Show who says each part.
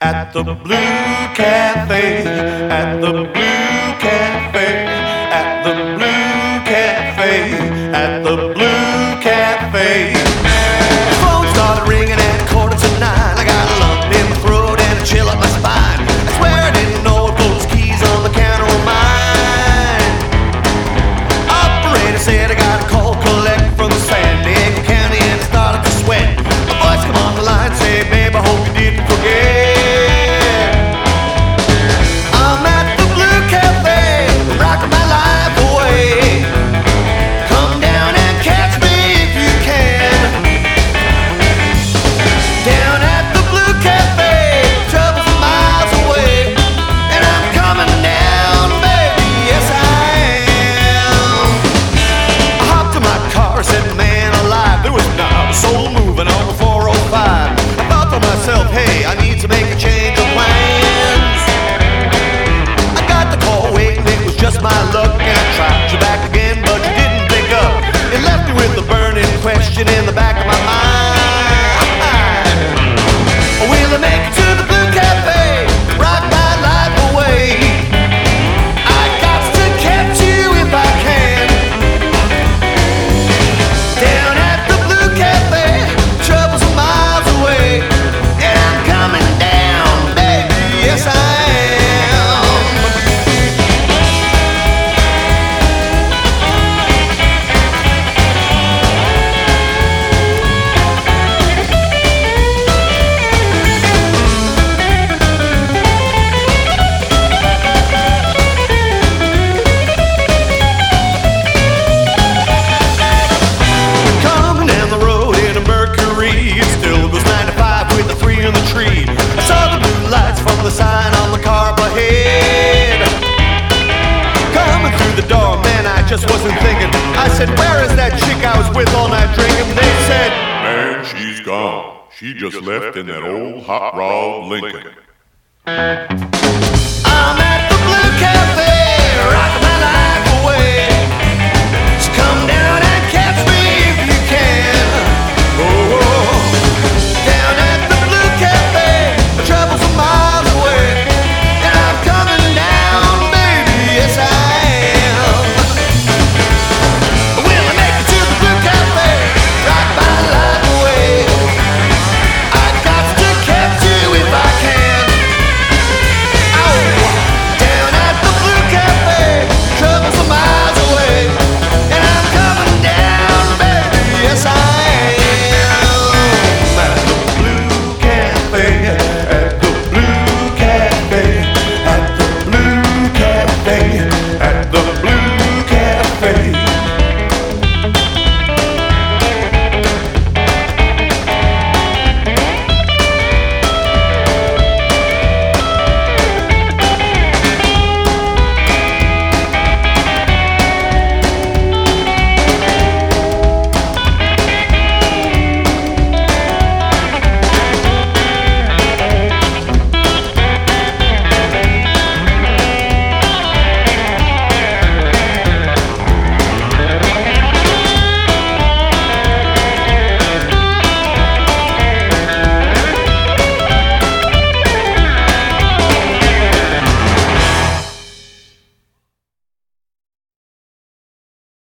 Speaker 1: At the Blue Cafe, at the Blue Cafe, at the Blue Cafe, at the Blue Cafe. The phone started ringing at 9:15. I got a lump in my throat and a chill up my spine. I swear I didn't know if those keys on the counter were mine. Operator said I got a call collect from San Diego County, and I started to sweat. A voice come on the line, say, babe, I hope you didn't forget. Hey, I need to make a change of plans. I got the call waiting, it was just my luck, and I tried you back again, but you didn't pick up. It left me with a burning question in the back of my mind. Will I make it to the Blue Cafe, rock my life away? I got to catch you if I can. Down at the Blue Cafe, troubles are miles away. Yes, I am. Coming down the road in a Mercury, it still goes 9 to 5 with the 3 in the tree. I saw the blue lights from the sign on the car ahead. Coming through the door, man, I just wasn't thinking. I said, where is that chick I was with all night drinking? They said,
Speaker 2: man, she's gone. She just left in that old hot rod Lincoln.
Speaker 1: I'm